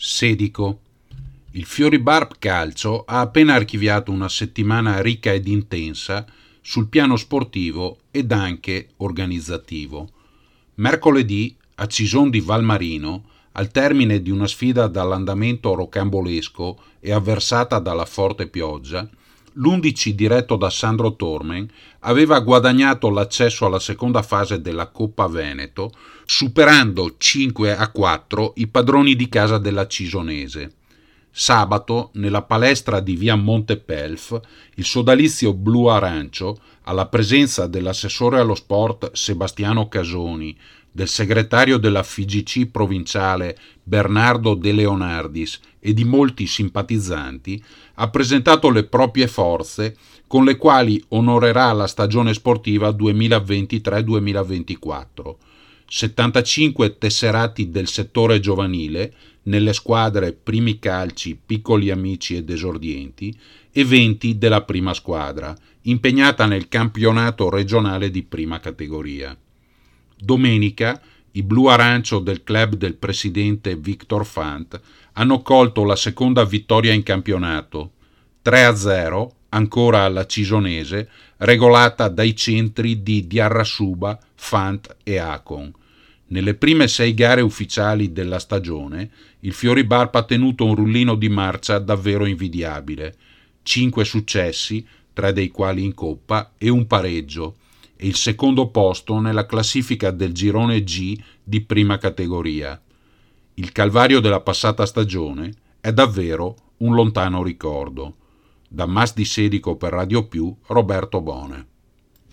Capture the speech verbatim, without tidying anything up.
Sedico. Il Fioribarp Calcio ha appena archiviato una settimana ricca ed intensa sul piano sportivo ed anche organizzativo. Mercoledì, a Cison di Valmarino, al termine di una sfida dall'andamento rocambolesco e avversata dalla forte pioggia, l'undici diretto da Sandro Tormen aveva guadagnato l'accesso alla seconda fase della Coppa Veneto, superando cinque a quattro i padroni di casa della Cisonese. Sabato, nella palestra di via Montepelf, il sodalizio blu-arancio, alla presenza dell'assessore allo sport Sebastiano Casoni, del segretario della F I G C provinciale Bernardo De Leonardis e di molti simpatizzanti, ha presentato le proprie forze con le quali onorerà la stagione sportiva duemilaventitré duemilaventiquattro. settantacinque tesserati del settore giovanile nelle squadre Primi Calci, Piccoli Amici ed Esordienti e venti della prima squadra, impegnata nel campionato regionale di prima categoria. Domenica i blu-arancio del club del presidente Victor Fant hanno colto la seconda vittoria in campionato, tre a zero, ancora alla Cisonese, regolata dai centri di Diarrasuba, Fant e Acon. Nelle prime sei gare ufficiali della stagione, il Fioribarp ha tenuto un rullino di marcia davvero invidiabile. Cinque successi, tre dei quali in Coppa, e un pareggio, e il secondo posto nella classifica del girone G di prima categoria. Il calvario della passata stagione è davvero un lontano ricordo. Da Mas di Sedico per Radio Più, Roberto Bone.